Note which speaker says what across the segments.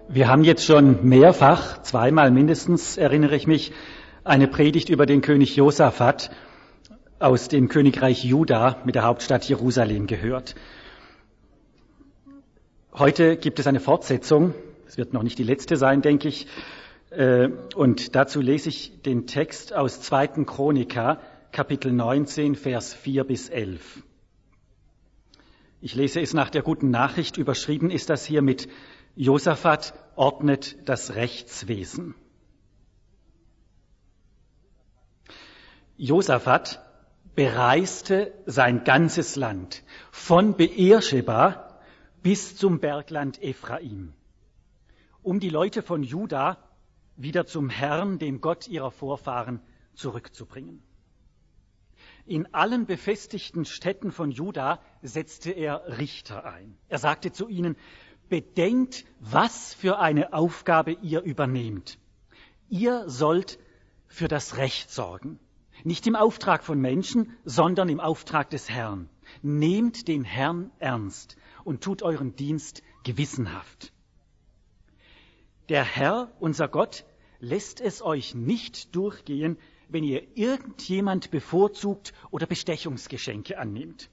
Speaker 1: Wir haben jetzt schon mehrfach, zweimal mindestens, erinnere ich mich, eine Predigt über den König Josaphat aus dem Königreich Juda mit der Hauptstadt Jerusalem gehört. Heute gibt es eine Fortsetzung, es wird noch nicht die letzte sein, denke ich, und dazu lese ich den Text aus 2. Chronika, Kapitel 19, Vers 4 bis 11. Ich lese es nach der guten Nachricht, überschrieben ist das hier mit Josaphat ordnet das Rechtswesen. Josaphat bereiste sein ganzes Land, von Beersheba bis zum Bergland Ephraim, um die Leute von Juda wieder zum Herrn, dem Gott ihrer Vorfahren, zurückzubringen. In allen befestigten Städten von Juda setzte er Richter ein. Er sagte zu ihnen: Bedenkt, was für eine Aufgabe ihr übernehmt. Ihr sollt für das Recht sorgen. Nicht im Auftrag von Menschen, sondern im Auftrag des Herrn. Nehmt den Herrn ernst und tut euren Dienst gewissenhaft. Der Herr, unser Gott, lässt es euch nicht durchgehen, wenn ihr irgendjemand bevorzugt oder Bestechungsgeschenke annehmt.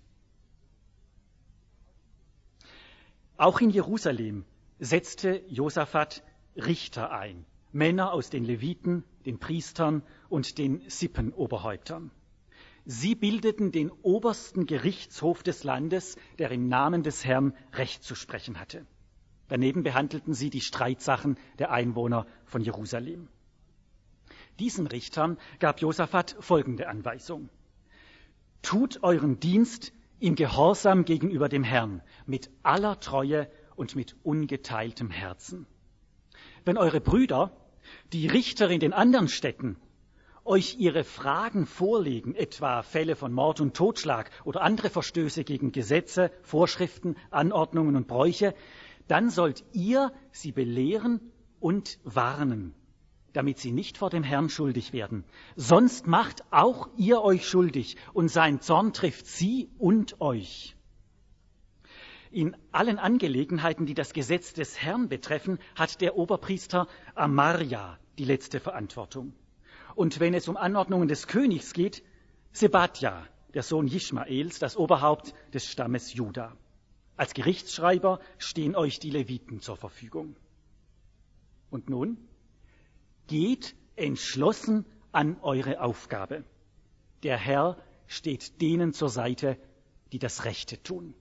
Speaker 1: Auch in Jerusalem setzte Josaphat Richter ein, Männer aus den Leviten, den Priestern und den Sippenoberhäuptern. Sie bildeten den obersten Gerichtshof des Landes, der im Namen des Herrn Recht zu sprechen hatte. Daneben behandelten sie die Streitsachen der Einwohner von Jerusalem. Diesen Richtern gab Josaphat folgende Anweisung: Tut euren Dienst im Gehorsam gegenüber dem Herrn, mit aller Treue und mit ungeteiltem Herzen. Wenn eure Brüder, die Richter in den anderen Städten, euch ihre Fragen vorlegen, etwa Fälle von Mord und Totschlag oder andere Verstöße gegen Gesetze, Vorschriften, Anordnungen und Bräuche, dann sollt ihr sie belehren und warnen, damit sie nicht vor dem Herrn schuldig werden. Sonst macht auch ihr euch schuldig, und sein Zorn trifft sie und euch. In allen Angelegenheiten, die das Gesetz des Herrn betreffen, hat der Oberpriester Amarja die letzte Verantwortung. Und wenn es um Anordnungen des Königs geht, Sebadja, der Sohn Ischmaels, das Oberhaupt des Stammes Juda. Als Gerichtsschreiber stehen euch die Leviten zur Verfügung. Und nun? Geht entschlossen an eure Aufgabe. Der Herr steht denen zur Seite, die das Rechte tun.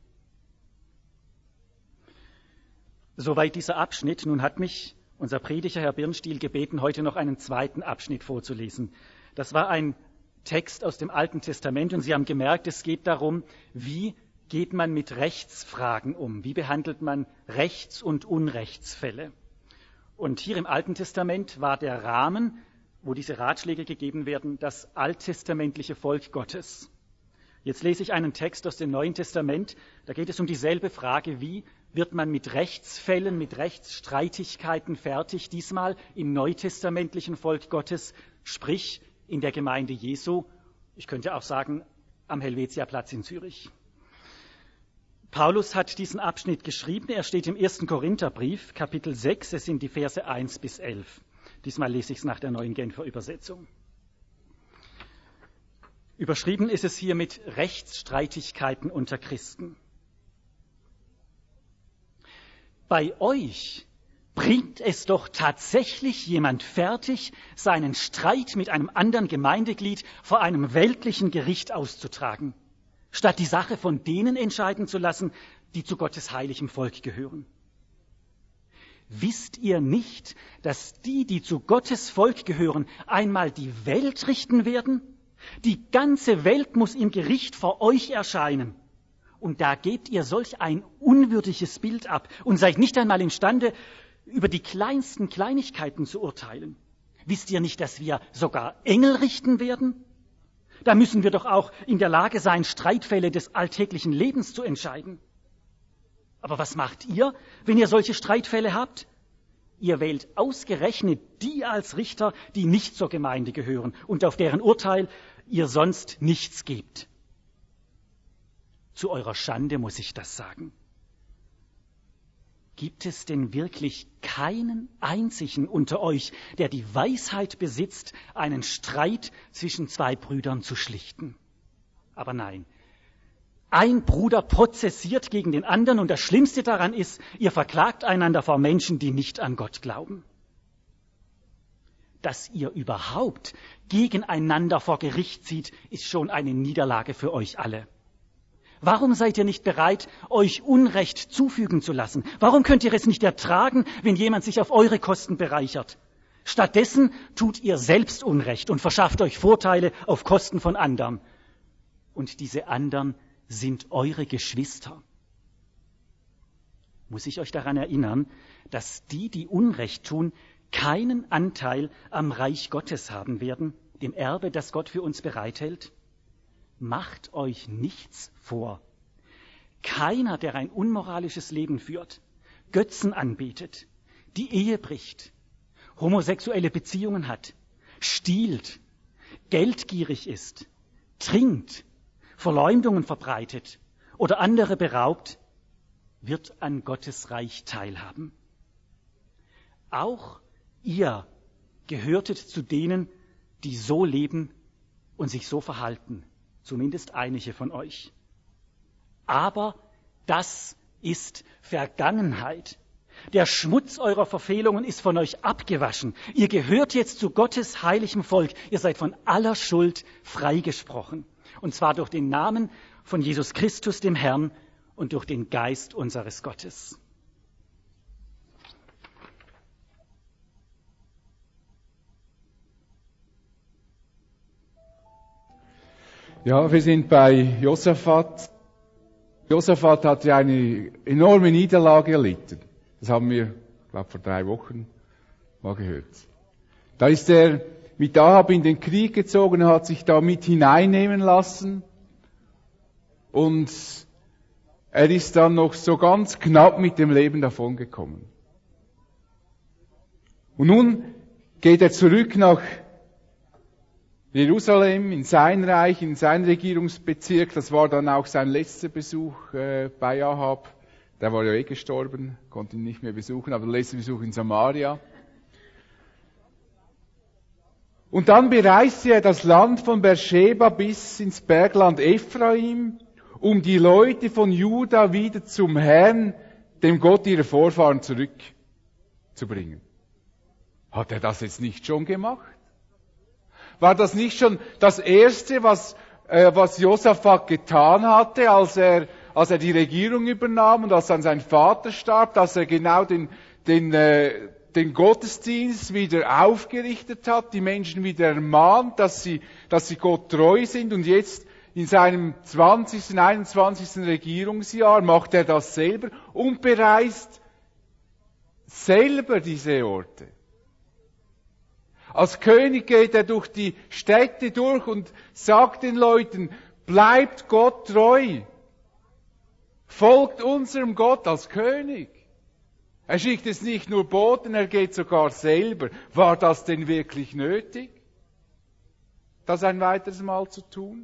Speaker 1: Soweit dieser Abschnitt. Nun hat mich unser Prediger, Herr Birnstiel, gebeten, heute noch einen zweiten Abschnitt vorzulesen. Das war ein Text aus dem Alten Testament und Sie haben gemerkt, es geht darum, wie geht man mit Rechtsfragen um? Wie behandelt man Rechts- und Unrechtsfälle? Und hier im Alten Testament war der Rahmen, wo diese Ratschläge gegeben werden, das alttestamentliche Volk Gottes. Jetzt lese ich einen Text aus dem Neuen Testament, da geht es um dieselbe Frage: Wie wird man mit Rechtsfällen, mit Rechtsstreitigkeiten fertig, diesmal im neutestamentlichen Volk Gottes, sprich in der Gemeinde Jesu, ich könnte auch sagen am Helvetiaplatz in Zürich. Paulus hat diesen Abschnitt geschrieben, er steht im 1. Korintherbrief, Kapitel 6, es sind die Verse 1 bis 11. Diesmal lese ich es nach der neuen Genfer Übersetzung. Überschrieben ist es hier mit Rechtsstreitigkeiten unter Christen. Bei euch bringt es doch tatsächlich jemand fertig, seinen Streit mit einem anderen Gemeindeglied vor einem weltlichen Gericht auszutragen, statt die Sache von denen entscheiden zu lassen, die zu Gottes heiligem Volk gehören. Wisst ihr nicht, dass die, die zu Gottes Volk gehören, einmal die Welt richten werden? Die ganze Welt muss im Gericht vor euch erscheinen. Und da gebt ihr solch ein unwürdiges Bild ab und seid nicht einmal imstande, über die kleinsten Kleinigkeiten zu urteilen. Wisst ihr nicht, dass wir sogar Engel richten werden? Da müssen wir doch auch in der Lage sein, Streitfälle des alltäglichen Lebens zu entscheiden. Aber was macht ihr, wenn ihr solche Streitfälle habt? Ihr wählt ausgerechnet die als Richter, die nicht zur Gemeinde gehören und auf deren Urteil ihr sonst nichts gebt. Zu eurer Schande muss ich das sagen. Gibt es denn wirklich keinen einzigen unter euch, der die Weisheit besitzt, einen Streit zwischen zwei Brüdern zu schlichten? Aber nein, ein Bruder prozessiert gegen den anderen und das Schlimmste daran ist, ihr verklagt einander vor Menschen, die nicht an Gott glauben. Dass ihr überhaupt gegeneinander vor Gericht zieht, ist schon eine Niederlage für euch alle. Warum seid ihr nicht bereit, euch Unrecht zufügen zu lassen? Warum könnt ihr es nicht ertragen, wenn jemand sich auf eure Kosten bereichert? Stattdessen tut ihr selbst Unrecht und verschafft euch Vorteile auf Kosten von anderen. Und diese anderen sind eure Geschwister. Muss ich euch daran erinnern, dass die Unrecht tun, keinen Anteil am Reich Gottes haben werden, dem Erbe, das Gott für uns bereithält? Macht euch nichts vor. Keiner, der ein unmoralisches Leben führt, Götzen anbetet, die Ehe bricht, homosexuelle Beziehungen hat, stiehlt, geldgierig ist, trinkt, Verleumdungen verbreitet oder andere beraubt, wird an Gottes Reich teilhaben. Auch ihr gehörtet zu denen, die so leben und sich so verhalten. Zumindest einige von euch. Aber das ist Vergangenheit. Der Schmutz eurer Verfehlungen ist von euch abgewaschen. Ihr gehört jetzt zu Gottes heiligem Volk. Ihr seid von aller Schuld freigesprochen. Und zwar durch den Namen von Jesus Christus, dem Herrn, und durch den Geist unseres Gottes.
Speaker 2: Ja, wir sind bei Josaphat. Josaphat hat ja eine enorme Niederlage erlitten. Das haben wir, glaube vor 3 Wochen mal gehört. Da ist er mit Ahab in den Krieg gezogen, hat sich da mit hineinnehmen lassen und er ist dann noch so ganz knapp mit dem Leben davongekommen. Und nun geht er zurück nach Jerusalem, in sein Reich, in sein Regierungsbezirk. Das war dann auch sein letzter Besuch bei Ahab. Der war ja gestorben, konnte ihn nicht mehr besuchen, aber der letzte Besuch in Samaria. Und dann bereiste er das Land von Beersheba bis ins Bergland Ephraim, um die Leute von Juda wieder zum Herrn, dem Gott ihrer Vorfahren, zurückzubringen. Hat er das jetzt nicht schon gemacht? War das nicht schon das Erste, was Josaphat getan hatte, als er die Regierung übernahm und als dann sein Vater starb, dass er genau den Gottesdienst wieder aufgerichtet hat, die Menschen wieder ermahnt, dass sie Gott treu sind, und jetzt in seinem 20., 21. Regierungsjahr macht er das selber und bereist selber diese Orte. Als König geht er durch die Städte durch und sagt den Leuten, bleibt Gott treu. Folgt unserem Gott als König. Er schickt es nicht nur Boten, er geht sogar selber. War das denn wirklich nötig, das ein weiteres Mal zu tun?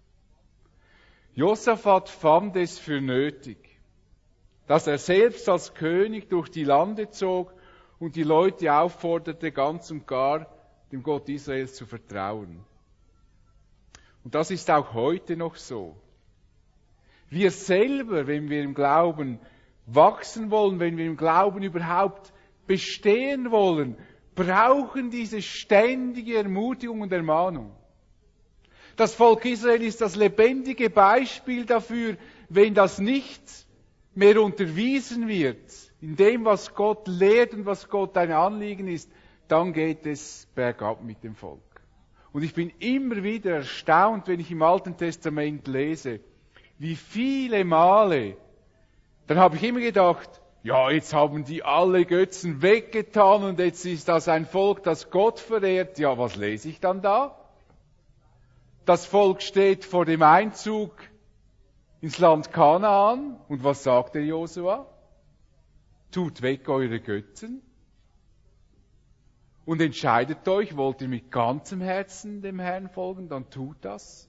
Speaker 2: Josaphat fand es für nötig, dass er selbst als König durch die Lande zog und die Leute aufforderte, ganz und gar dem Gott Israels zu vertrauen. Und das ist auch heute noch so. Wir selber, wenn wir im Glauben wachsen wollen, wenn wir im Glauben überhaupt bestehen wollen, brauchen diese ständige Ermutigung und Ermahnung. Das Volk Israel ist das lebendige Beispiel dafür, wenn das nicht mehr unterwiesen wird, in dem, was Gott lehrt und was Gott ein Anliegen ist, dann geht es bergab mit dem Volk. Und ich bin immer wieder erstaunt, wenn ich im Alten Testament lese, wie viele Male, dann habe ich immer gedacht, ja, jetzt haben die alle Götzen weggetan und jetzt ist das ein Volk, das Gott verehrt. Ja, was lese ich dann da? Das Volk steht vor dem Einzug ins Land Kanaan. Und was sagt der Josua? Tut weg eure Götzen und entscheidet euch, wollt ihr mit ganzem Herzen dem Herrn folgen, dann tut das.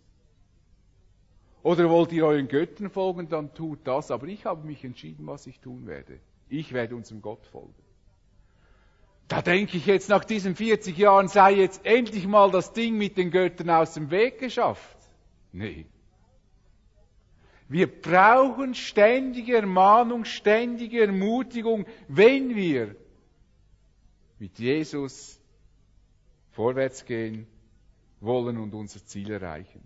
Speaker 2: Oder wollt ihr euren Göttern folgen, dann tut das. Aber ich habe mich entschieden, was ich tun werde. Ich werde unserem Gott folgen. Da denke ich jetzt, nach diesen 40 Jahren sei jetzt endlich mal das Ding mit den Göttern aus dem Weg geschafft. Nee. Wir brauchen ständige Ermahnung, ständige Ermutigung, wenn wir mit Jesus vorwärts gehen wollen und unser Ziel erreichen.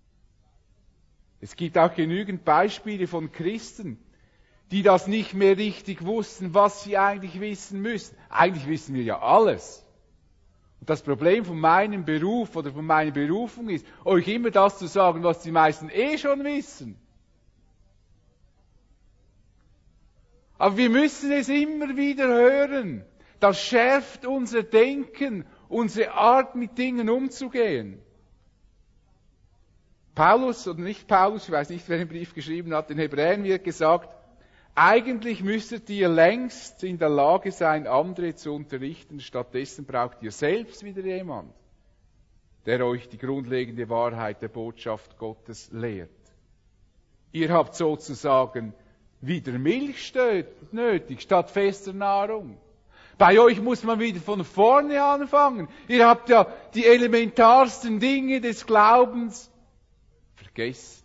Speaker 2: Es gibt auch genügend Beispiele von Christen, die das nicht mehr richtig wussten, was sie eigentlich wissen müssen. Eigentlich wissen wir ja alles. Und das Problem von meinem Beruf oder von meiner Berufung ist, euch immer das zu sagen, was die meisten schon wissen. Aber wir müssen es immer wieder hören. Das schärft unser Denken, unsere Art, mit Dingen umzugehen. Paulus, oder nicht Paulus, ich weiß nicht, wer den Brief geschrieben hat, den Hebräern wird gesagt, eigentlich müsstet ihr längst in der Lage sein, andere zu unterrichten. Stattdessen braucht ihr selbst wieder jemand, der euch die grundlegende Wahrheit der Botschaft Gottes lehrt. Ihr habt sozusagen wieder Milch nötig, statt fester Nahrung. Bei euch muss man wieder von vorne anfangen. Ihr habt ja die elementarsten Dinge des Glaubens vergessen.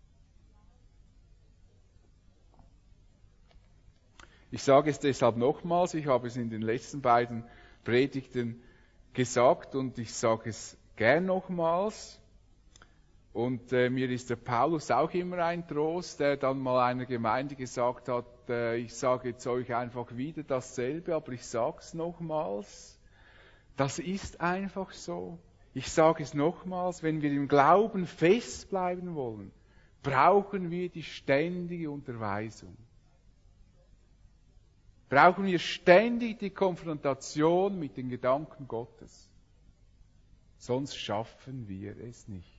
Speaker 2: Ich sage es deshalb nochmals, ich habe es in den letzten beiden Predigten gesagt und ich sage es gern nochmals. Und mir ist der Paulus auch immer ein Trost, der dann mal einer Gemeinde gesagt hat, ich sage jetzt euch einfach wieder dasselbe, aber ich sage es nochmals. Das ist einfach so. Ich sage es nochmals, wenn wir im Glauben festbleiben wollen, brauchen wir die ständige Unterweisung. Brauchen wir ständig die Konfrontation mit den Gedanken Gottes. Sonst schaffen wir es nicht.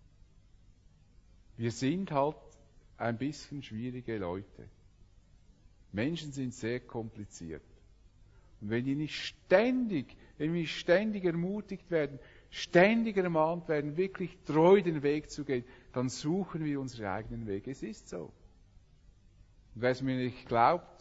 Speaker 2: Wir sind halt ein bisschen schwierige Leute. Menschen sind sehr kompliziert. Und wenn wir nicht ständig ermutigt werden, ständig ermahnt werden, wirklich treu den Weg zu gehen, dann suchen wir unseren eigenen Weg. Es ist so. Und wer es mir nicht glaubt,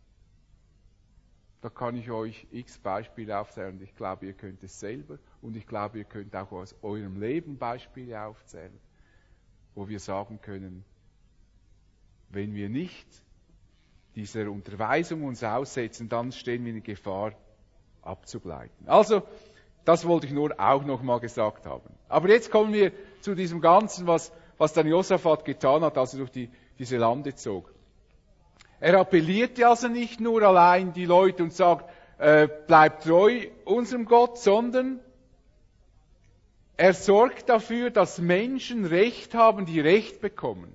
Speaker 2: da kann ich euch x Beispiele aufzählen. Ich glaube, ihr könnt es selber. Und ich glaube, ihr könnt auch aus eurem Leben Beispiele aufzählen, wo wir sagen können, wenn wir nicht dieser Unterweisung uns aussetzen, dann stehen wir in Gefahr, abzugleiten. Also, das wollte ich nur auch noch mal gesagt haben. Aber jetzt kommen wir zu diesem Ganzen, was dann Josaphat getan hat, als er durch diese Lande zog. Er appellierte also nicht nur allein die Leute und sagt, bleibt treu unserem Gott, sondern er sorgt dafür, dass Menschen Recht haben, die Recht bekommen.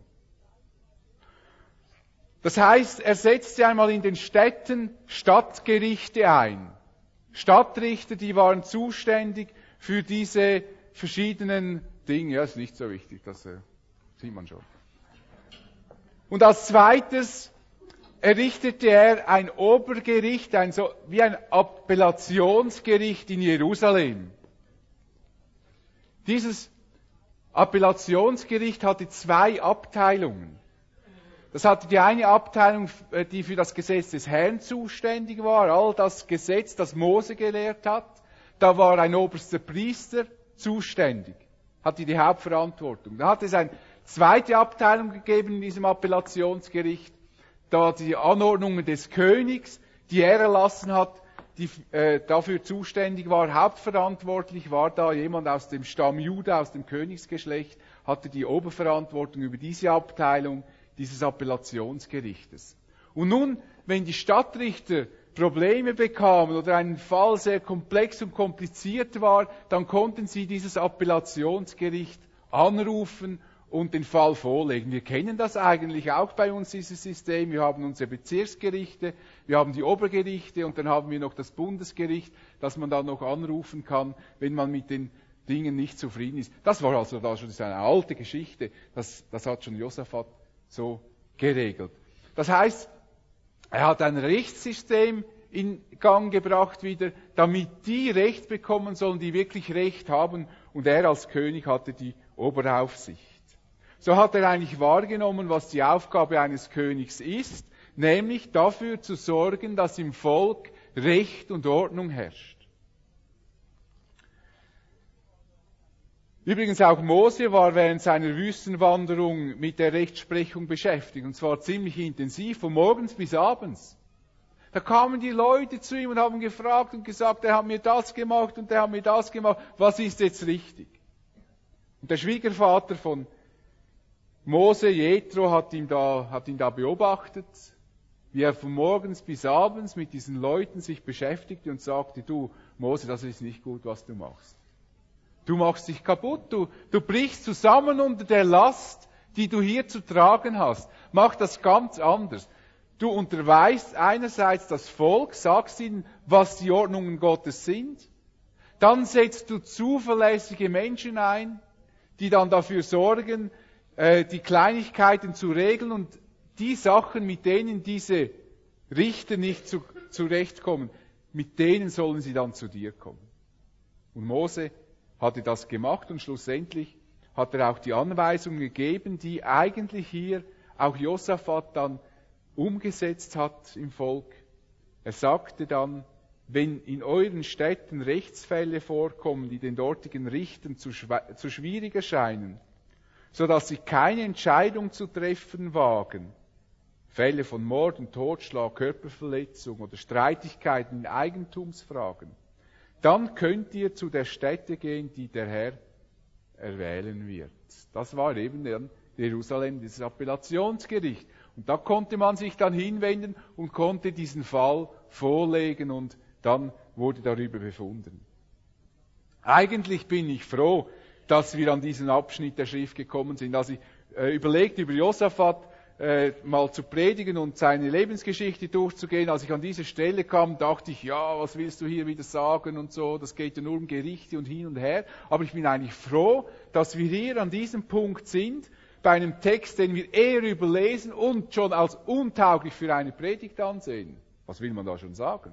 Speaker 2: Das heißt, er setzte einmal in den Städten Stadtgerichte ein. Stadtrichter, die waren zuständig für diese verschiedenen Dinge. Ja, ist nicht so wichtig, das sieht man schon. Und als zweites errichtete er ein Obergericht, wie ein Appellationsgericht in Jerusalem. Dieses Appellationsgericht hatte 2 Abteilungen. Das hatte die eine Abteilung, die für das Gesetz des Herrn zuständig war, all das Gesetz, das Mose gelehrt hat. Da war ein oberster Priester zuständig, hatte die Hauptverantwortung. Da hat es eine zweite Abteilung gegeben in diesem Appellationsgericht, da die Anordnungen des Königs, die er erlassen hat, die dafür zuständig war, hauptverantwortlich war da jemand aus dem Stamm Juda, aus dem Königsgeschlecht, hatte die Oberverantwortung über diese Abteilung dieses Appellationsgerichtes. Und nun, wenn die Stadtrichter Probleme bekamen oder ein Fall sehr komplex und kompliziert war, dann konnten sie dieses Appellationsgericht anrufen und den Fall vorlegen. Wir kennen das eigentlich auch bei uns, dieses System. Wir haben unsere Bezirksgerichte, wir haben die Obergerichte und dann haben wir noch das Bundesgericht, das man dann noch anrufen kann, wenn man mit den Dingen nicht zufrieden ist. Das war also da schon eine alte Geschichte. Das hat schon Josaphat so geregelt. Das heißt, er hat ein Rechtssystem in Gang gebracht wieder, damit die Recht bekommen sollen, die wirklich Recht haben. Und er als König hatte die Oberaufsicht. So hat er eigentlich wahrgenommen, was die Aufgabe eines Königs ist, nämlich dafür zu sorgen, dass im Volk Recht und Ordnung herrscht. Übrigens auch Mose war während seiner Wüstenwanderung mit der Rechtsprechung beschäftigt, und zwar ziemlich intensiv, von morgens bis abends. Da kamen die Leute zu ihm und haben gefragt und gesagt, der hat mir das gemacht und der hat mir das gemacht, was ist jetzt richtig? Und der Schwiegervater von Mose, Jethro, hat ihn da beobachtet, wie er von morgens bis abends mit diesen Leuten sich beschäftigte und sagte, du Mose, das ist nicht gut, was du machst. Du machst dich kaputt, du brichst zusammen unter der Last, die du hier zu tragen hast. Mach das ganz anders. Du unterweist einerseits das Volk, sagst ihnen, was die Ordnungen Gottes sind. Dann setzt du zuverlässige Menschen ein, die dann dafür sorgen, die Kleinigkeiten zu regeln und die Sachen, mit denen diese Richter nicht zurechtkommen, mit denen sollen sie dann zu dir kommen. Und Mose hatte das gemacht und schlussendlich hat er auch die Anweisungen gegeben, die eigentlich hier auch Josaphat dann umgesetzt hat im Volk. Er sagte dann, wenn in euren Städten Rechtsfälle vorkommen, die den dortigen Richtern zu schwierig erscheinen, so dass sie keine Entscheidung zu treffen wagen, Fälle von Mord und Totschlag, Körperverletzung oder Streitigkeiten in Eigentumsfragen, dann könnt ihr zu der Stätte gehen, die der Herr erwählen wird. Das war eben dann Jerusalem, dieses Appellationsgericht. Und da konnte man sich dann hinwenden und konnte diesen Fall vorlegen und dann wurde darüber befunden. Eigentlich bin ich froh, dass wir an diesen Abschnitt der Schrift gekommen sind. Als ich überlegte, über Josaphat mal zu predigen und seine Lebensgeschichte durchzugehen, als ich an diese Stelle kam, dachte ich, ja, was willst du hier wieder sagen und so, das geht ja nur um Gerichte und hin und her. Aber ich bin eigentlich froh, dass wir hier an diesem Punkt sind, bei einem Text, den wir eher überlesen und schon als untauglich für eine Predigt ansehen. Was will man da schon sagen?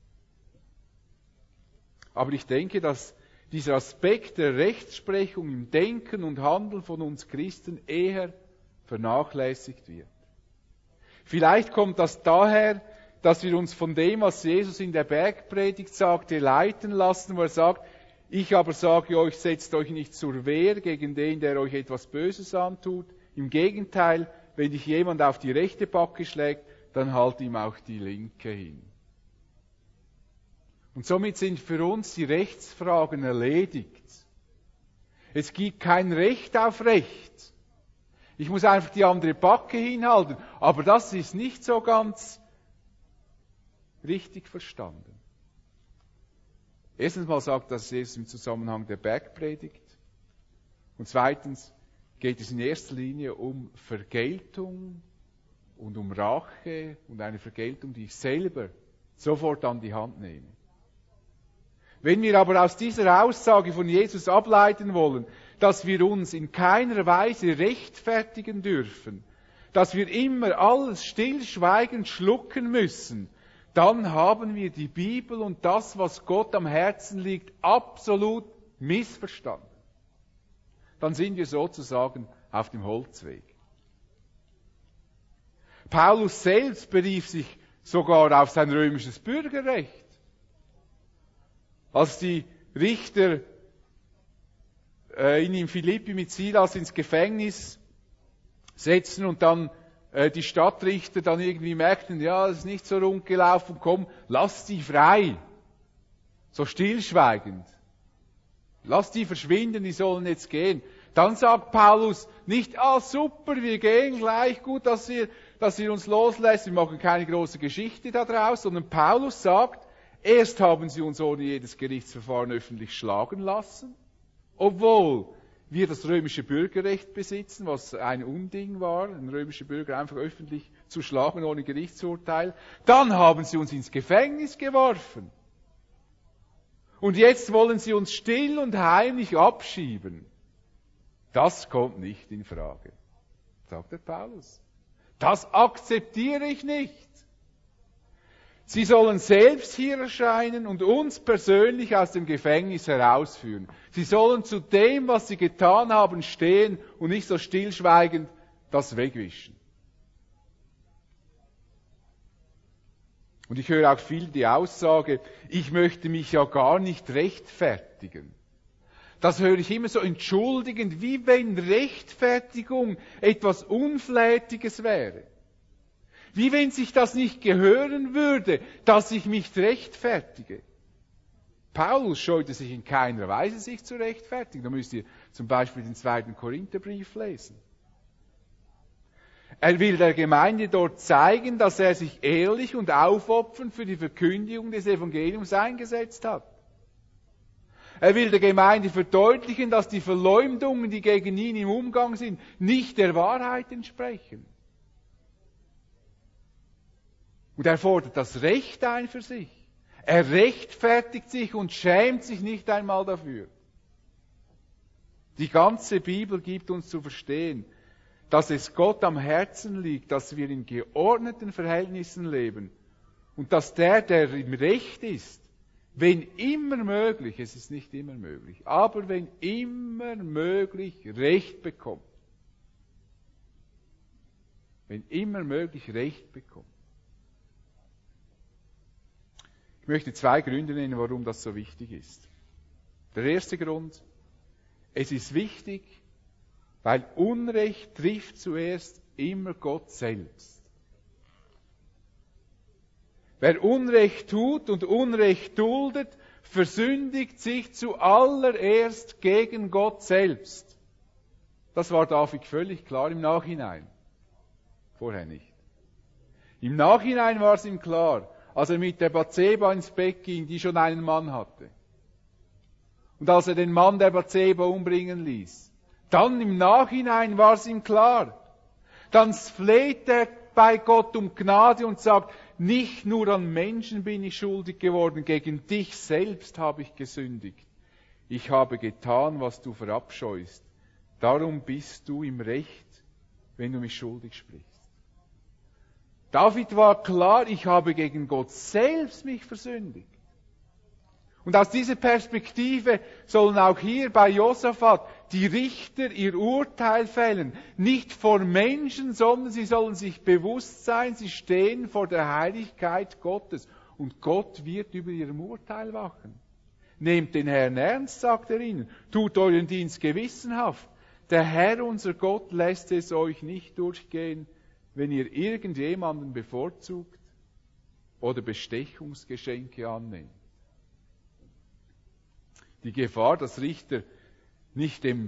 Speaker 2: Aber ich denke, dass dieser Aspekt der Rechtsprechung im Denken und Handeln von uns Christen eher vernachlässigt wird. Vielleicht kommt das daher, dass wir uns von dem, was Jesus in der Bergpredigt sagte, leiten lassen, wo er sagt, ich aber sage euch, setzt euch nicht zur Wehr gegen den, der euch etwas Böses antut. Im Gegenteil, wenn dich jemand auf die rechte Backe schlägt, dann halt ihm auch die linke hin. Und somit sind für uns die Rechtsfragen erledigt. Es gibt kein Recht auf Recht. Ich muss einfach die andere Backe hinhalten. Aber das ist nicht so ganz richtig verstanden. Erstens mal sagt das Jesus im Zusammenhang der Bergpredigt. Und zweitens geht es in erster Linie um Vergeltung und um Rache und eine Vergeltung, die ich selber sofort an die Hand nehme. Wenn wir aber aus dieser Aussage von Jesus ableiten wollen, dass wir uns in keiner Weise rechtfertigen dürfen, dass wir immer alles stillschweigend schlucken müssen, dann haben wir die Bibel und das, was Gott am Herzen liegt, absolut missverstanden. Dann sind wir sozusagen auf dem Holzweg. Paulus selbst berief sich sogar auf sein römisches Bürgerrecht. Als die Richter ihn in Philippi mit Silas ins Gefängnis setzen und dann die Stadtrichter dann irgendwie merkten, ja, das ist nicht so rund gelaufen, komm, lass die frei. So stillschweigend. Lass die verschwinden, die sollen jetzt gehen. Dann sagt Paulus nicht, super, wir gehen gleich, gut, dass ihr uns loslässt, wir machen keine große Geschichte daraus, sondern Paulus sagt, erst haben sie uns ohne jedes Gerichtsverfahren öffentlich schlagen lassen, obwohl wir das römische Bürgerrecht besitzen, was ein Unding war, ein römischer Bürger einfach öffentlich zu schlagen ohne Gerichtsurteil. Dann haben sie uns ins Gefängnis geworfen. Und jetzt wollen sie uns still und heimlich abschieben. Das kommt nicht in Frage, sagt der Paulus. Das akzeptiere ich nicht. Sie sollen selbst hier erscheinen und uns persönlich aus dem Gefängnis herausführen. Sie sollen zu dem, was sie getan haben, stehen und nicht so stillschweigend das wegwischen. Und ich höre auch viel die Aussage, ich möchte mich ja gar nicht rechtfertigen. Das höre ich immer so entschuldigend, wie wenn Rechtfertigung etwas Unflätiges wäre. Wie wenn sich das nicht gehören würde, dass ich mich rechtfertige. Paulus scheute sich in keiner Weise, sich zu rechtfertigen. Da müsst ihr zum Beispiel den 2. Korintherbrief lesen. Er will der Gemeinde dort zeigen, dass er sich ehrlich und aufopfernd für die Verkündigung des Evangeliums eingesetzt hat. Er will der Gemeinde verdeutlichen, dass die Verleumdungen, die gegen ihn im Umgang sind, nicht der Wahrheit entsprechen. Und er fordert das Recht ein für sich. Er rechtfertigt sich und schämt sich nicht einmal dafür. Die ganze Bibel gibt uns zu verstehen, dass es Gott am Herzen liegt, dass wir in geordneten Verhältnissen leben und dass der im Recht ist, wenn immer möglich, es ist nicht immer möglich, aber wenn immer möglich Recht bekommt. Wenn immer möglich Recht bekommt. Ich möchte 2 Gründe nennen, warum das so wichtig ist. Der erste Grund, es ist wichtig, weil Unrecht trifft zuerst immer Gott selbst. Wer Unrecht tut und Unrecht duldet, versündigt sich zuallererst gegen Gott selbst. Das war David völlig klar im Nachhinein. Vorher nicht. Im Nachhinein war es ihm klar, als er mit der Bathseba ins Bett ging, die schon einen Mann hatte. Und als er den Mann der Bathseba umbringen ließ. Dann im Nachhinein war es ihm klar. Dann fleht er bei Gott um Gnade und sagt, nicht nur an Menschen bin ich schuldig geworden, gegen dich selbst habe ich gesündigt. Ich habe getan, was du verabscheust. Darum bist du im Recht, wenn du mich schuldig sprichst. David war klar, ich habe gegen Gott selbst mich versündigt. Und aus dieser Perspektive sollen auch hier bei Josaphat die Richter ihr Urteil fällen. Nicht vor Menschen, sondern sie sollen sich bewusst sein, sie stehen vor der Heiligkeit Gottes. Und Gott wird über ihrem Urteil wachen. Nehmt den Herrn ernst, sagt er ihnen. Tut euren Dienst gewissenhaft. Der Herr, unser Gott, lässt es euch nicht durchgehen, wenn ihr irgendjemanden bevorzugt oder Bestechungsgeschenke annehmt. Die Gefahr, dass Richter nicht dem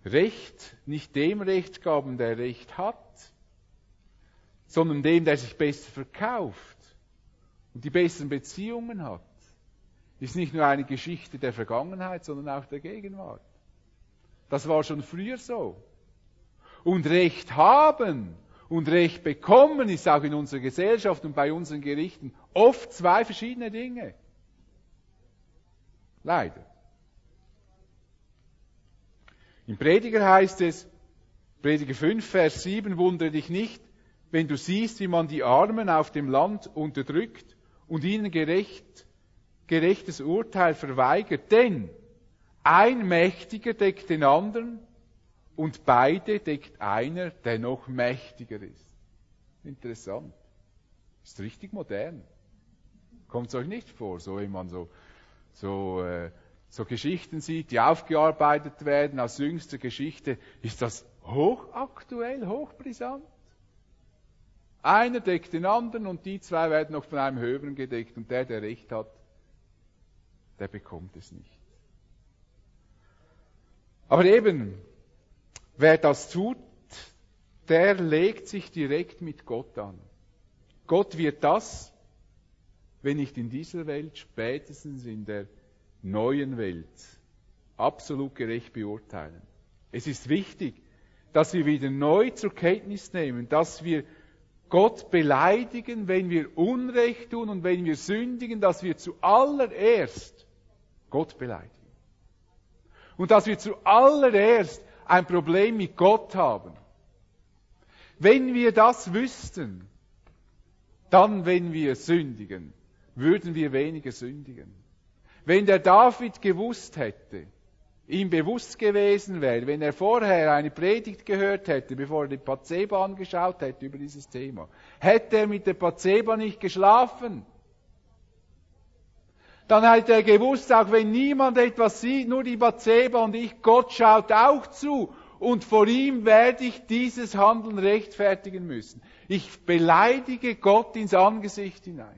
Speaker 2: Recht gaben, der Recht hat, sondern dem, der sich besser verkauft und die besseren Beziehungen hat, ist nicht nur eine Geschichte der Vergangenheit, sondern auch der Gegenwart. Das war schon früher so. Und Recht haben und Recht bekommen ist auch in unserer Gesellschaft und bei unseren Gerichten oft 2 verschiedene Dinge. Leider. Im Prediger heißt es, Prediger 5, Vers 7, wundere dich nicht, wenn du siehst, wie man die Armen auf dem Land unterdrückt und ihnen gerechtes Urteil verweigert, denn ein Mächtiger deckt den anderen und beide deckt einer, der noch mächtiger ist. Interessant. Ist richtig modern. Kommt es euch nicht vor, so wenn man so Geschichten sieht, die aufgearbeitet werden aus jüngster Geschichte, ist das hochaktuell, hochbrisant. Einer deckt den anderen und die 2 werden noch von einem Höheren gedeckt und der Recht hat, der bekommt es nicht. Aber eben, wer das tut, der legt sich direkt mit Gott an. Gott wird das, wenn nicht in dieser Welt, spätestens in der neuen Welt, absolut gerecht beurteilen. Es ist wichtig, dass wir wieder neu zur Kenntnis nehmen, dass wir Gott beleidigen, wenn wir Unrecht tun und wenn wir sündigen, dass wir zuallererst Gott beleidigen. Und dass wir zuallererst ein Problem mit Gott haben. Wenn wir das wüssten, dann, wenn wir sündigen, würden wir weniger sündigen. Wenn der David gewusst hätte, ihm bewusst gewesen wäre, wenn er vorher eine Predigt gehört hätte, bevor er die Bathseba angeschaut hätte über dieses Thema, hätte er mit der Bathseba nicht geschlafen. Dann hätte er gewusst, auch wenn niemand etwas sieht, nur die Bathseba und ich, Gott schaut auch zu. Und vor ihm werde ich dieses Handeln rechtfertigen müssen. Ich beleidige Gott ins Angesicht hinein.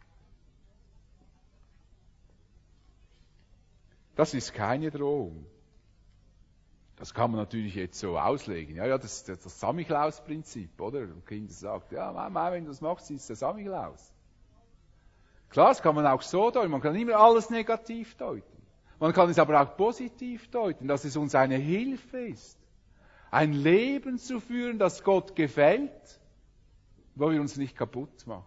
Speaker 2: Das ist keine Drohung. Das kann man natürlich jetzt so auslegen. Ja, das ist das Samichlaus-Prinzip, oder? Und Kinder sagt, ja, Mama, wenn du das machst, ist der Samichlaus. Klar, das kann man auch so deuten. Man kann immer alles negativ deuten. Man kann es aber auch positiv deuten, dass es uns eine Hilfe ist, ein Leben zu führen, das Gott gefällt, wo wir uns nicht kaputt machen.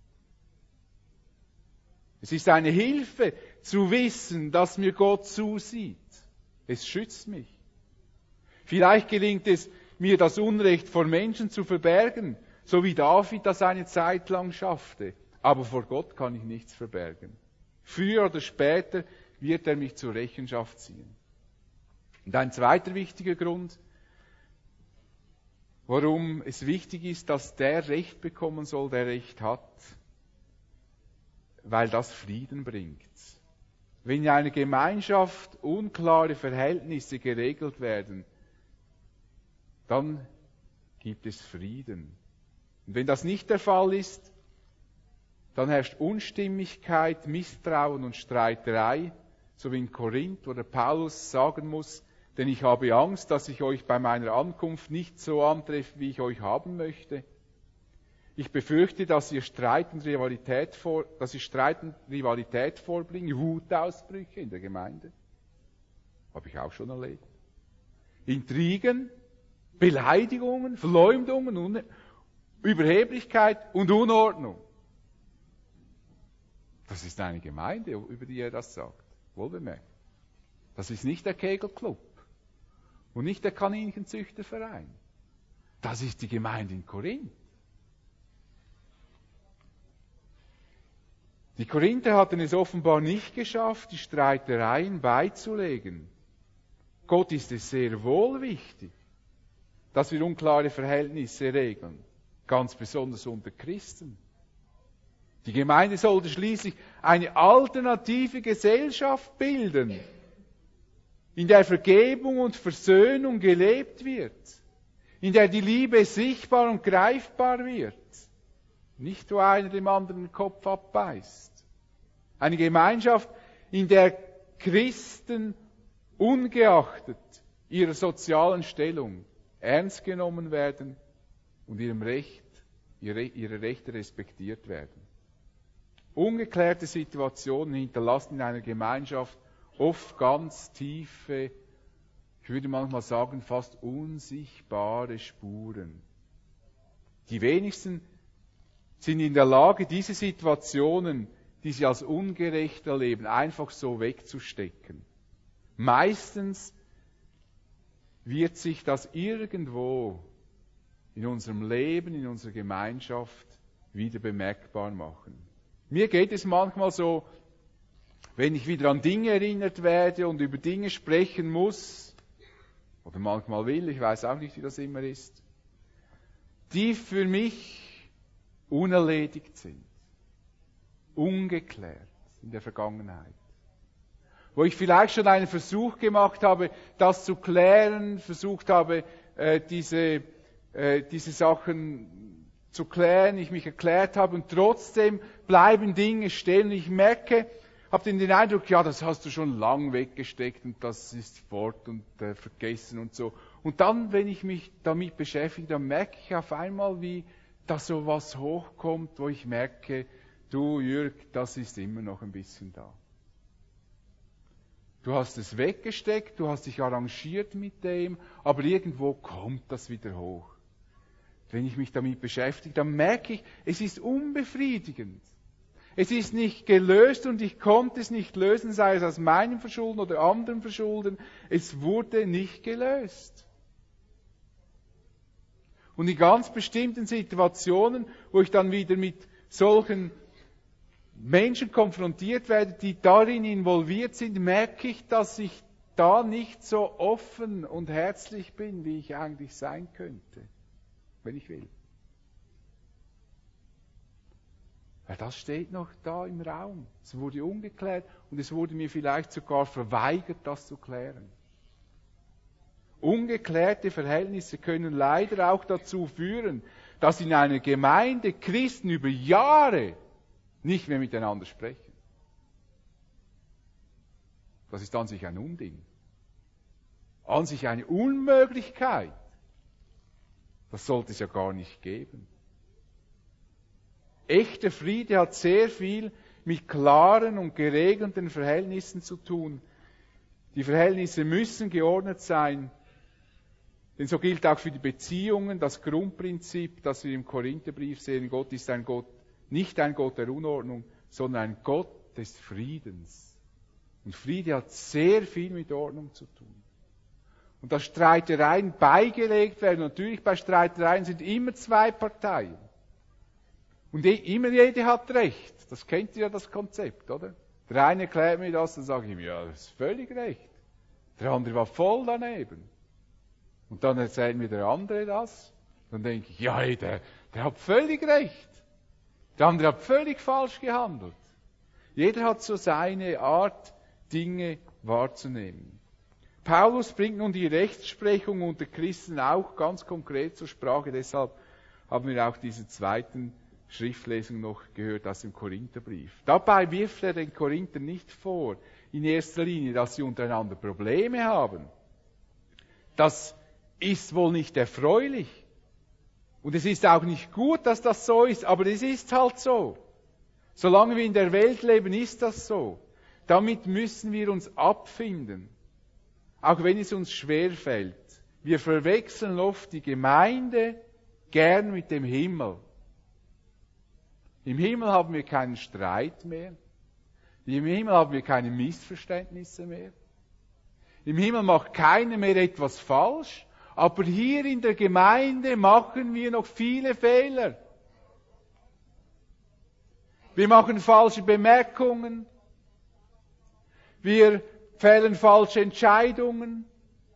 Speaker 2: Es ist eine Hilfe zu wissen, dass mir Gott zusieht. Es schützt mich. Vielleicht gelingt es mir, das Unrecht vor Menschen zu verbergen, so wie David das eine Zeit lang schaffte. Aber vor Gott kann ich nichts verbergen. Früher oder später wird er mich zur Rechenschaft ziehen. Und ein zweiter wichtiger Grund, warum es wichtig ist, dass der Recht bekommen soll, der Recht hat, weil das Frieden bringt. Wenn in einer Gemeinschaft unklare Verhältnisse geregelt werden, dann gibt es Frieden. Und wenn das nicht der Fall ist, dann herrscht Unstimmigkeit, Misstrauen und Streiterei, so wie in Korinth, wo der Paulus sagen muss, denn ich habe Angst, dass ich euch bei meiner Ankunft nicht so antreffe, wie ich euch haben möchte. Ich befürchte, dass ihr Streit und Rivalität vorbringt, Wutausbrüche in der Gemeinde. Habe ich auch schon erlebt. Intrigen, Beleidigungen, Verleumdungen, Überheblichkeit und Unordnung. Das ist eine Gemeinde, über die er das sagt. Wohlbemerkt. Das ist nicht der Kegelclub und nicht der Kaninchenzüchterverein. Das ist die Gemeinde in Korinth. Die Korinther hatten es offenbar nicht geschafft, die Streitereien beizulegen. Gott ist es sehr wohl wichtig, dass wir unklare Verhältnisse regeln, ganz besonders unter Christen. Die Gemeinde sollte schließlich eine alternative Gesellschaft bilden, in der Vergebung und Versöhnung gelebt wird, in der die Liebe sichtbar und greifbar wird, nicht wo einer dem anderen den Kopf abbeißt. Eine Gemeinschaft, in der Christen ungeachtet ihrer sozialen Stellung ernst genommen werden und ihre Rechte respektiert werden. Ungeklärte Situationen hinterlassen in einer Gemeinschaft oft ganz tiefe, ich würde manchmal sagen, fast unsichtbare Spuren. Die wenigsten sind in der Lage, diese Situationen, die sie als ungerecht erleben, einfach so wegzustecken. Meistens wird sich das irgendwo in unserem Leben, in unserer Gemeinschaft wieder bemerkbar machen. Mir geht es manchmal so, wenn ich wieder an Dinge erinnert werde und über Dinge sprechen muss, oder manchmal will, ich weiß auch nicht, wie das immer ist, die für mich unerledigt sind, ungeklärt in der Vergangenheit. Wo ich vielleicht schon einen Versuch gemacht habe, das zu klären, versucht habe, diese Sachen zu klären, ich mich erklärt habe und trotzdem bleiben Dinge stehen und ich merke, habe den Eindruck, ja, das hast du schon lang weggesteckt und das ist fort und vergessen und so. Und dann, wenn ich mich damit beschäftige, dann merke ich auf einmal, wie da so was hochkommt, wo ich merke, du Jürg, das ist immer noch ein bisschen da. Du hast es weggesteckt, du hast dich arrangiert mit dem, aber irgendwo kommt das wieder hoch. Wenn ich mich damit beschäftige, dann merke ich, es ist unbefriedigend. Es ist nicht gelöst und ich konnte es nicht lösen, sei es aus meinem Verschulden oder anderen Verschulden. Es wurde nicht gelöst. Und in ganz bestimmten Situationen, wo ich dann wieder mit solchen Menschen konfrontiert werde, die darin involviert sind, merke ich, dass ich da nicht so offen und herzlich bin, wie ich eigentlich sein könnte, wenn ich will. Weil das steht noch da im Raum. Es wurde ungeklärt und es wurde mir vielleicht sogar verweigert, das zu klären. Ungeklärte Verhältnisse können leider auch dazu führen, dass in einer Gemeinde Christen über Jahre nicht mehr miteinander sprechen. Das ist an sich ein Unding. An sich eine Unmöglichkeit. Das sollte es ja gar nicht geben. Echter Friede hat sehr viel mit klaren und geregelten Verhältnissen zu tun. Die Verhältnisse müssen geordnet sein. Denn so gilt auch für die Beziehungen das Grundprinzip, das wir im Korintherbrief sehen. Gott ist ein Gott, nicht ein Gott der Unordnung, sondern ein Gott des Friedens. Und Friede hat sehr viel mit Ordnung zu tun. Und dass Streitereien beigelegt werden, natürlich bei Streitereien sind immer zwei Parteien. Und immer jede hat Recht. Das kennt ihr ja, das Konzept, oder? Der eine erklärt mir das, dann sage ich mir, ja, das ist völlig recht. Der andere war voll daneben. Und dann erzählt mir der andere das. Dann denke ich, ja, hey, der hat völlig recht. Der andere hat völlig falsch gehandelt. Jeder hat so seine Art, Dinge wahrzunehmen. Paulus bringt nun die Rechtsprechung unter Christen auch ganz konkret zur Sprache. Deshalb haben wir auch diese zweiten Schriftlesung noch gehört aus dem Korintherbrief. Dabei wirft er den Korinthern nicht vor, in erster Linie, dass sie untereinander Probleme haben. Das ist wohl nicht erfreulich. Und es ist auch nicht gut, dass das so ist, aber es ist halt so. Solange wir in der Welt leben, ist das so. Damit müssen wir uns abfinden. Auch wenn es uns schwerfällt. Wir verwechseln oft die Gemeinde gern mit dem Himmel. Im Himmel haben wir keinen Streit mehr. Im Himmel haben wir keine Missverständnisse mehr. Im Himmel macht keiner mehr etwas falsch. Aber hier in der Gemeinde machen wir noch viele Fehler. Wir machen falsche Bemerkungen. Wir fällen falsche Entscheidungen.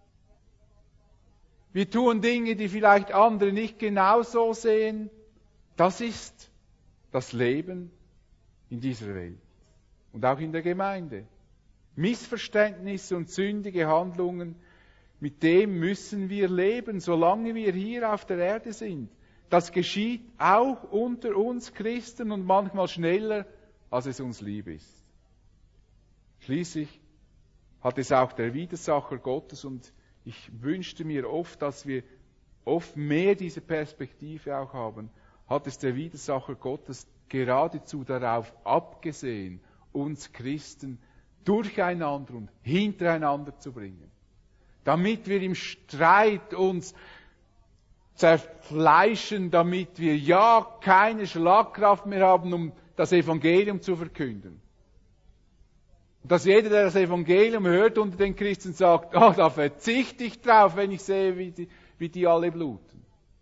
Speaker 2: Wir tun Dinge, die vielleicht andere nicht genauso sehen. Das ist das Leben in dieser Welt und auch in der Gemeinde. Missverständnisse und sündige Handlungen, mit dem müssen wir leben, solange wir hier auf der Erde sind. Das geschieht auch unter uns Christen und manchmal schneller, als es uns lieb ist. Schließlich hat es auch der Widersacher Gottes und ich wünschte mir oft, dass wir oft mehr diese Perspektive auch haben, hat es der Widersacher Gottes geradezu darauf abgesehen, uns Christen durcheinander und hintereinander zu bringen. Damit wir im Streit uns zerfleischen, damit wir ja keine Schlagkraft mehr haben, um das Evangelium zu verkünden. Und dass jeder, der das Evangelium hört unter den Christen, sagt, oh, da verzichte ich drauf, wenn ich sehe, wie die alle bluten.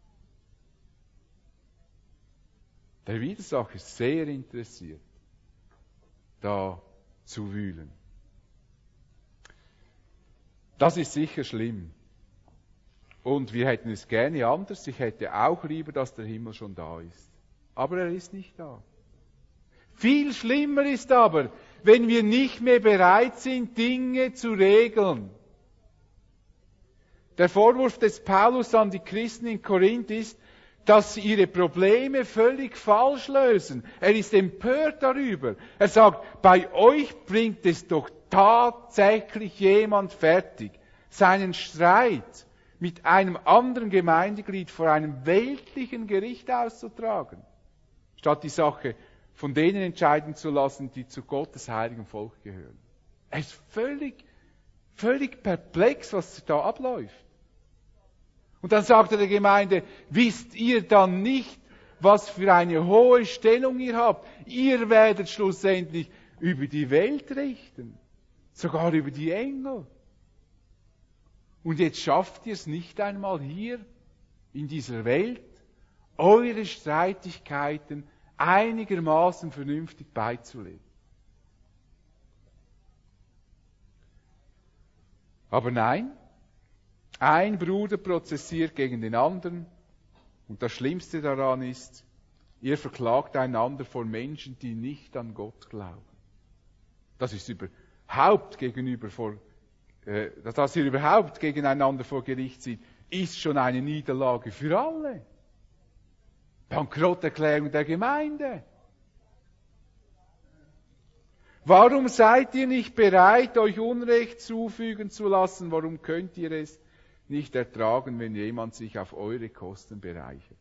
Speaker 2: Der Widersacher ist sehr interessiert, da zu wühlen. Das ist sicher schlimm. Und wir hätten es gerne anders. Ich hätte auch lieber, dass der Himmel schon da ist. Aber er ist nicht da. Viel schlimmer ist aber, wenn wir nicht mehr bereit sind, Dinge zu regeln. Der Vorwurf des Paulus an die Christen in Korinth ist, dass sie ihre Probleme völlig falsch lösen. Er ist empört darüber. Er sagt, bei euch bringt es doch tatsächlich jemand fertig, seinen Streit mit einem anderen Gemeindeglied vor einem weltlichen Gericht auszutragen, statt die Sache von denen entscheiden zu lassen, die zu Gottes heiligen Volk gehören. Er ist völlig perplex, was da abläuft. Und dann sagt er der Gemeinde, wisst ihr dann nicht, was für eine hohe Stellung ihr habt? Ihr werdet schlussendlich über die Welt richten, sogar über die Engel. Und jetzt schafft ihr es nicht einmal hier in dieser Welt, eure Streitigkeiten einigermaßen vernünftig beizulegen. Aber nein, ein Bruder prozessiert gegen den anderen und das Schlimmste daran ist, ihr verklagt einander vor Menschen, die nicht an Gott glauben. Das ist überhaupt dass ihr überhaupt gegeneinander vor Gericht zieht, ist schon eine Niederlage für alle. Bankrotterklärung der Gemeinde. Warum seid ihr nicht bereit, euch Unrecht zufügen zu lassen? Warum könnt ihr es nicht ertragen, wenn jemand sich auf eure Kosten bereichert?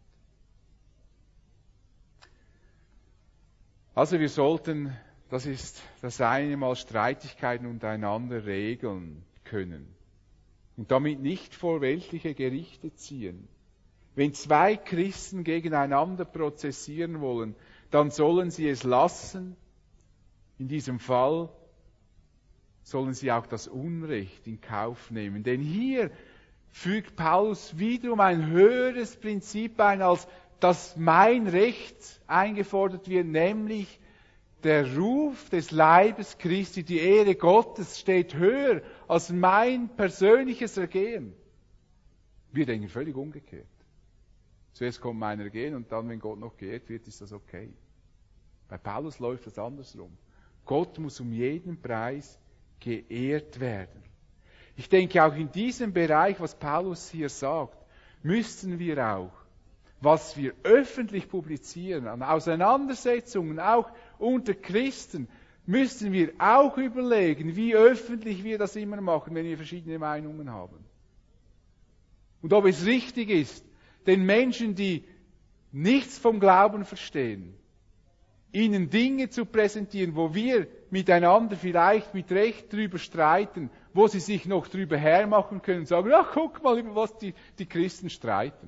Speaker 2: Also wir sollten, das ist das eine Mal, Streitigkeiten untereinander regeln können und damit nicht vor weltliche Gerichte ziehen. Wenn zwei Christen gegeneinander prozessieren wollen, dann sollen sie es lassen. In diesem Fall sollen sie auch das Unrecht in Kauf nehmen. Denn hier fügt Paulus wiederum ein höheres Prinzip ein, als dass mein Recht eingefordert wird, nämlich der Ruf des Leibes Christi, die Ehre Gottes steht höher als mein persönliches Ergehen. Wir denken völlig umgekehrt. Zuerst kommt mein Ergehen und dann, wenn Gott noch geehrt wird, ist das okay. Bei Paulus läuft das andersrum. Gott muss um jeden Preis geehrt werden. Ich denke, auch in diesem Bereich, was Paulus hier sagt, müssten wir auch, was wir öffentlich publizieren, an Auseinandersetzungen, auch unter Christen, müssen wir auch überlegen, wie öffentlich wir das immer machen, wenn wir verschiedene Meinungen haben. Und ob es richtig ist, den Menschen, die nichts vom Glauben verstehen, ihnen Dinge zu präsentieren, wo wir miteinander vielleicht mit Recht drüber streiten, wo sie sich noch drüber hermachen können und sagen, ach, guck mal, über was die Christen streiten.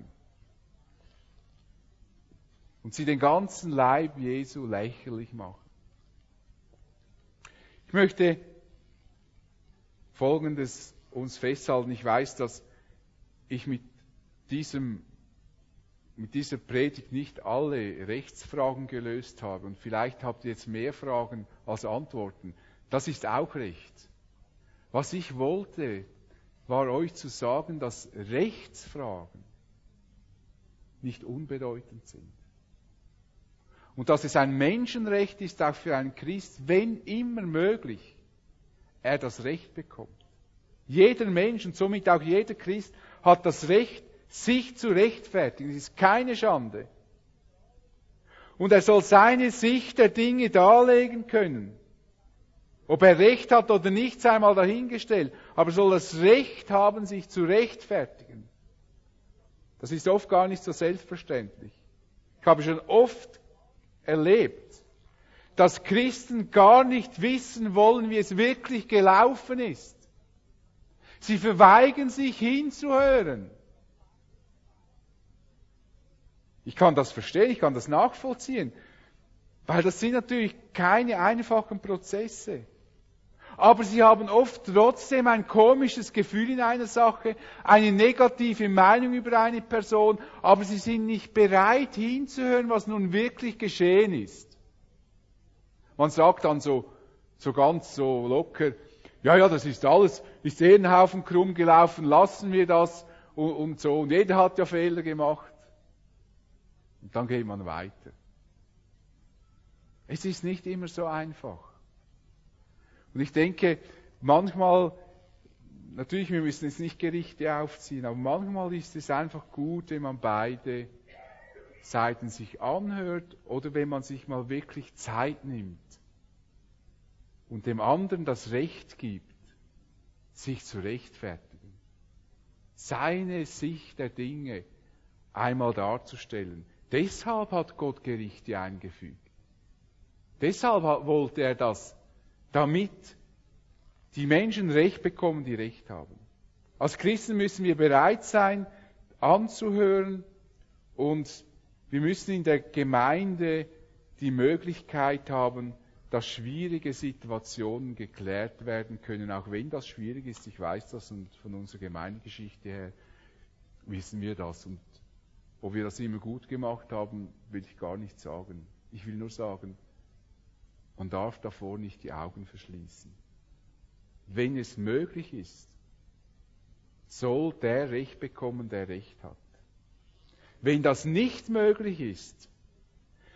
Speaker 2: Und sie den ganzen Leib Jesu lächerlich machen. Ich möchte Folgendes uns festhalten. Ich weiß, dass ich mit dieser Predigt nicht alle Rechtsfragen gelöst habe. Und vielleicht habt ihr jetzt mehr Fragen als Antworten. Das ist auch recht. Was ich wollte, war euch zu sagen, dass Rechtsfragen nicht unbedeutend sind. Und dass es ein Menschenrecht ist, auch für einen Christ, wenn immer möglich, er das Recht bekommt. Jeder Mensch und somit auch jeder Christ hat das Recht, sich zu rechtfertigen. Das ist keine Schande. Und er soll seine Sicht der Dinge darlegen können. Ob er Recht hat oder nicht, sei mal dahingestellt. Aber er soll das Recht haben, sich zu rechtfertigen. Das ist oft gar nicht so selbstverständlich. Ich habe schon oft erlebt, dass Christen gar nicht wissen wollen, wie es wirklich gelaufen ist. Sie verweigern sich hinzuhören. Ich kann das verstehen, ich kann das nachvollziehen, weil das sind natürlich keine einfachen Prozesse. Aber sie haben oft trotzdem ein komisches Gefühl in einer Sache, eine negative Meinung über eine Person, aber sie sind nicht bereit hinzuhören, was nun wirklich geschehen ist. Man sagt dann so ganz so locker, ja, das ist alles, ist ein Haufen krumm gelaufen, lassen wir das und so. Und jeder hat ja Fehler gemacht. Und dann geht man weiter. Es ist nicht immer so einfach. Und ich denke, manchmal, natürlich, wir müssen jetzt nicht Gerichte aufziehen, aber manchmal ist es einfach gut, wenn man beide Seiten sich anhört oder wenn man sich mal wirklich Zeit nimmt und dem anderen das Recht gibt, sich zu rechtfertigen. Seine Sicht der Dinge einmal darzustellen. Deshalb hat Gott Gerichte eingefügt. Deshalb wollte er das, damit die Menschen Recht bekommen, die Recht haben. Als Christen müssen wir bereit sein, anzuhören, und wir müssen in der Gemeinde die Möglichkeit haben, dass schwierige Situationen geklärt werden können, auch wenn das schwierig ist. Ich weiß das, und von unserer Gemeindegeschichte her wissen wir das. Und ob wir das immer gut gemacht haben, will ich gar nicht sagen. Ich will nur sagen, man darf davor nicht die Augen verschließen. Wenn es möglich ist, soll der Recht bekommen, der Recht hat. Wenn das nicht möglich ist,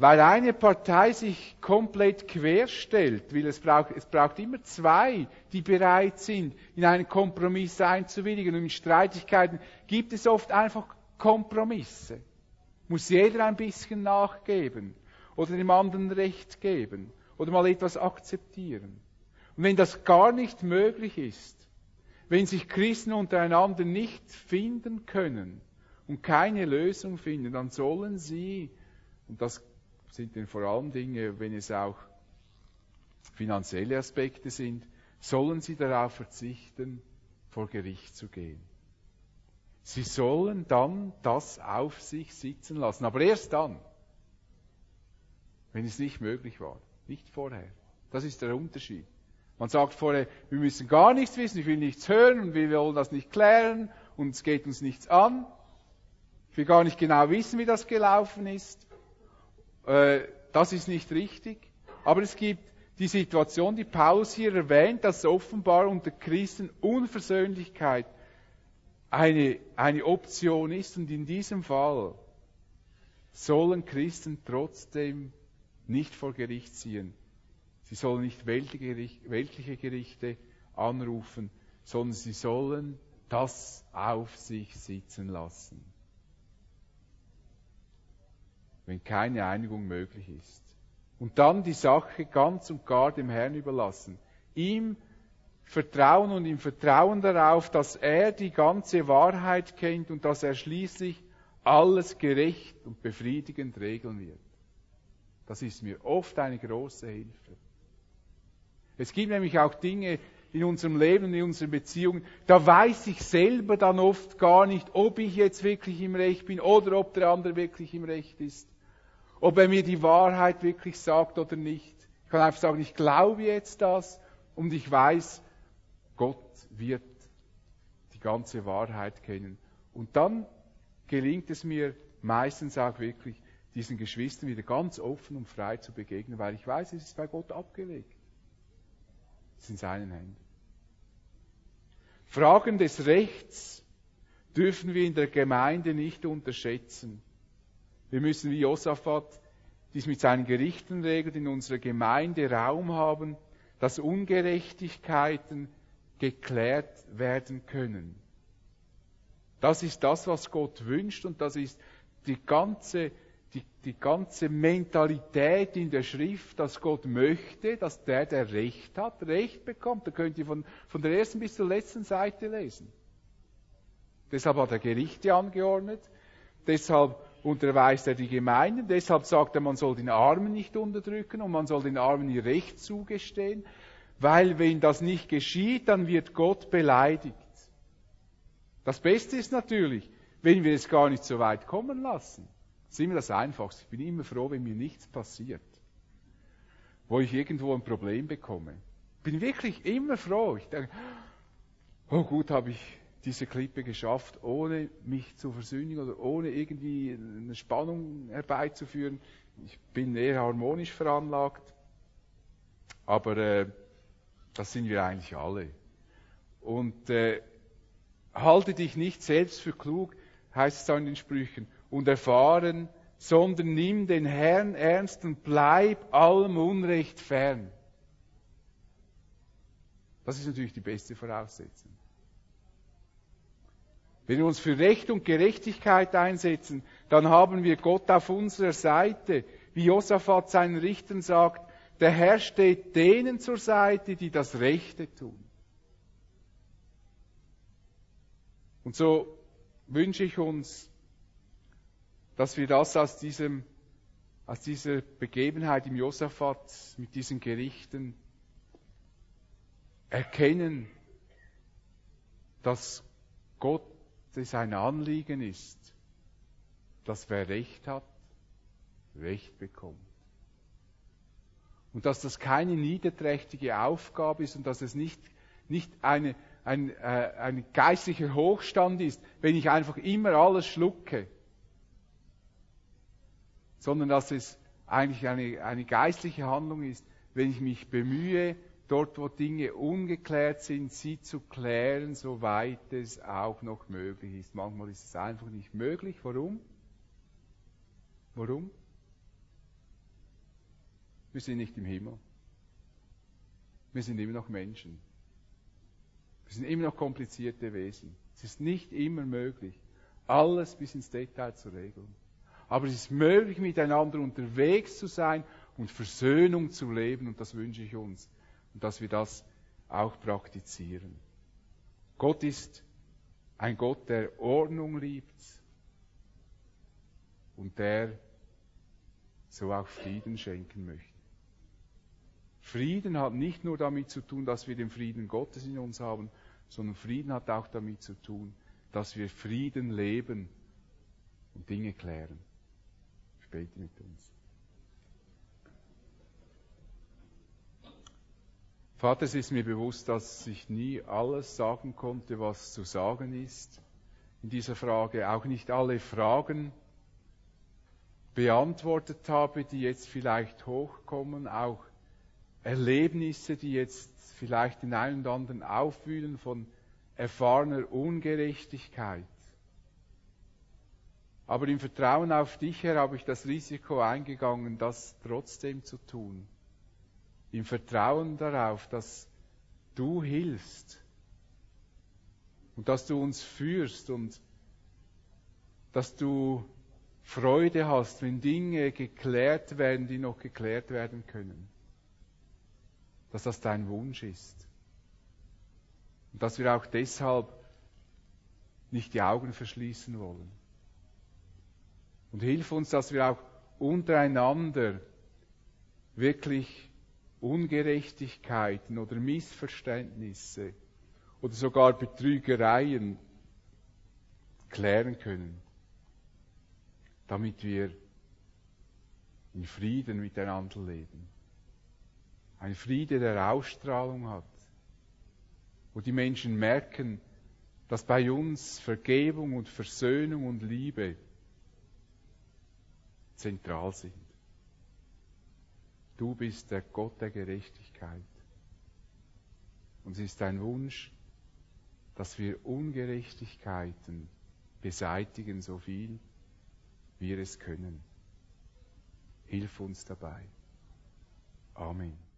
Speaker 2: weil eine Partei sich komplett querstellt, weil es braucht immer zwei, die bereit sind, in einen Kompromiss einzuwilligen. Und in Streitigkeiten gibt es oft einfach Kompromisse. Muss jeder ein bisschen nachgeben oder dem anderen Recht geben oder mal etwas akzeptieren. Und wenn das gar nicht möglich ist, wenn sich Christen untereinander nicht finden können und keine Lösung finden, dann sollen sie, und das sind denn vor allem Dinge, wenn es auch finanzielle Aspekte sind, sollen sie darauf verzichten, vor Gericht zu gehen. Sie sollen dann das auf sich sitzen lassen, aber erst dann, wenn es nicht möglich war, nicht vorher. Das ist der Unterschied. Man sagt vorher, wir müssen gar nichts wissen, ich will nichts hören und wir wollen das nicht klären und es geht uns nichts an. Ich will gar nicht genau wissen, wie das gelaufen ist. Das ist nicht richtig. Aber es gibt die Situation, die Paulus hier erwähnt, dass offenbar unter Christen Unversöhnlichkeit eine Option ist. Und in diesem Fall sollen Christen trotzdem nicht vor Gericht ziehen. Sie sollen nicht weltliche Gerichte anrufen, sondern sie sollen das auf sich sitzen lassen, wenn keine Einigung möglich ist. Und dann die Sache ganz und gar dem Herrn überlassen. Ihm vertrauen und ihm Vertrauen darauf, dass er die ganze Wahrheit kennt und dass er schließlich alles gerecht und befriedigend regeln wird. Das ist mir oft eine große Hilfe. Es gibt nämlich auch Dinge in unserem Leben und in unseren Beziehungen, da weiß ich selber dann oft gar nicht, ob ich jetzt wirklich im Recht bin oder ob der andere wirklich im Recht ist. Ob er mir die Wahrheit wirklich sagt oder nicht. Ich kann einfach sagen, ich glaube jetzt das und ich weiß, Gott wird die ganze Wahrheit kennen. Und dann gelingt es mir meistens auch wirklich, diesen Geschwistern wieder ganz offen und frei zu begegnen, weil ich weiß, es ist bei Gott abgelegt. Es ist in seinen Händen. Fragen des Rechts dürfen wir in der Gemeinde nicht unterschätzen. Wir müssen wie Josaphat dies mit seinen Gerichten regelt, in unserer Gemeinde Raum haben, dass Ungerechtigkeiten geklärt werden können. Das ist das, was Gott wünscht und das ist die ganze Mentalität in der Schrift, dass Gott möchte, dass der Recht hat, Recht bekommt. Da könnt ihr von der ersten bis zur letzten Seite lesen. Deshalb hat er Gerichte angeordnet, deshalb unterweist er die Gemeinden, deshalb sagt er, man soll den Armen nicht unterdrücken und man soll den Armen ihr Recht zugestehen, weil wenn das nicht geschieht, dann wird Gott beleidigt. Das Beste ist natürlich, wenn wir es gar nicht so weit kommen lassen. Das ist immer das Einfachste. Ich bin immer froh, wenn mir nichts passiert, wo ich irgendwo ein Problem bekomme. Ich bin wirklich immer froh. Ich denke, oh gut, habe ich diese Klippe geschafft, ohne mich zu versündigen oder ohne irgendwie eine Spannung herbeizuführen. Ich bin eher harmonisch veranlagt, aber das sind wir eigentlich alle. Und halte dich nicht selbst für klug, heißt es auch in den Sprüchen, und erfahren, sondern nimm den Herrn ernst und bleib allem Unrecht fern. Das ist natürlich die beste Voraussetzung. Wenn wir uns für Recht und Gerechtigkeit einsetzen, dann haben wir Gott auf unserer Seite. Wie Josaphat seinen Richtern sagt, der Herr steht denen zur Seite, die das Rechte tun. Und so wünsche ich uns, dass wir das aus dieser Begebenheit im Josaphat mit diesen Gerichten erkennen, dass Gott es ein Anliegen ist, dass wer Recht hat, Recht bekommt. Und dass das keine niederträchtige Aufgabe ist und dass es nicht ein geistlicher Hochstand ist, wenn ich einfach immer alles schlucke, sondern dass es eigentlich eine geistliche Handlung ist, wenn ich mich bemühe, dort wo Dinge ungeklärt sind, sie zu klären, soweit es auch noch möglich ist. Manchmal ist es einfach nicht möglich. Warum? Wir sind nicht im Himmel. Wir sind immer noch Menschen. Wir sind immer noch komplizierte Wesen. Es ist nicht immer möglich, alles bis ins Detail zu regeln. Aber es ist möglich, miteinander unterwegs zu sein und Versöhnung zu leben. Und das wünsche ich uns. Und dass wir das auch praktizieren. Gott ist ein Gott, der Ordnung liebt und der so auch Frieden schenken möchte. Frieden hat nicht nur damit zu tun, dass wir den Frieden Gottes in uns haben, sondern Frieden hat auch damit zu tun, dass wir Frieden leben und Dinge klären. Ich bete mit uns. Vater, es ist mir bewusst, dass ich nie alles sagen konnte, was zu sagen ist in dieser Frage. Auch nicht alle Fragen beantwortet habe, die jetzt vielleicht hochkommen. Auch Erlebnisse, die jetzt vielleicht den einen oder anderen aufwühlen von erfahrener Ungerechtigkeit. Aber im Vertrauen auf dich, Herr, habe ich das Risiko eingegangen, das trotzdem zu tun. Im Vertrauen darauf, dass du hilfst und dass du uns führst und dass du Freude hast, wenn Dinge geklärt werden, die noch geklärt werden können. Dass das dein Wunsch ist. Und dass wir auch deshalb nicht die Augen verschließen wollen. Und hilf uns, dass wir auch untereinander wirklich Ungerechtigkeiten oder Missverständnisse oder sogar Betrügereien klären können, damit wir in Frieden miteinander leben. Ein Friede, der Ausstrahlung hat, wo die Menschen merken, dass bei uns Vergebung und Versöhnung und Liebe zentral sind. Du bist der Gott der Gerechtigkeit. Und es ist dein Wunsch, dass wir Ungerechtigkeiten beseitigen, so viel wir es können. Hilf uns dabei. Amen.